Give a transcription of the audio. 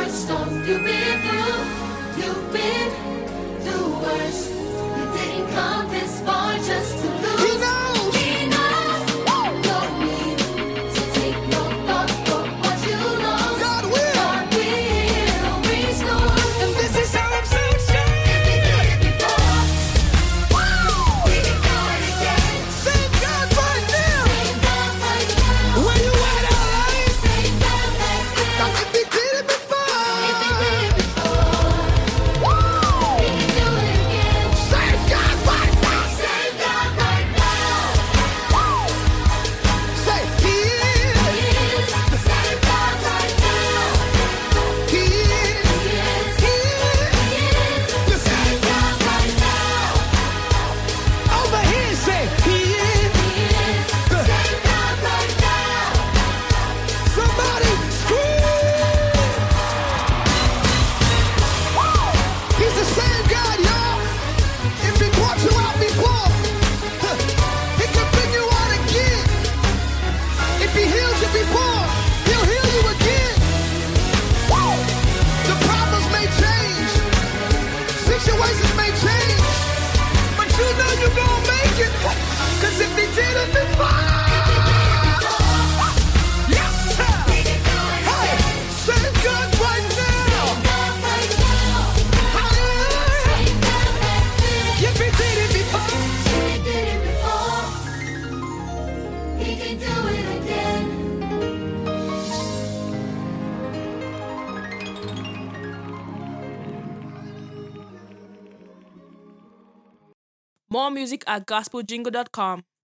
storm you've been through. You've been through worse. You didn't come this far just to lose. He knows. He knows your need to take your thoughts for what you lost. God will. God will restore. And this is how I'm so sure. If He did it before, He can do it again. Same God right now. Same God right now. Where you at, LA? Same God back then. Now if He did it before. If He did it before, He can do it again. Same God right now. Same God right now. Say He is. He is the same God right now. He is. He is. He is. He is the same God right now. Over here, say He is. He is the same God right now. Somebody scream. He's the same God, y'all. If He brought you out before, He can bring you out again. If He healed you before, He'll heal you again. The problems may change, situations may change, but you know you're gonna make it. 'Cause if He did it before, yes, sir. He can do it Hey, again. same God right now. God right now. Hallelujah. Same God back then. If He did it before, If He did it before, He can do it again. More music at gospeljingle.com.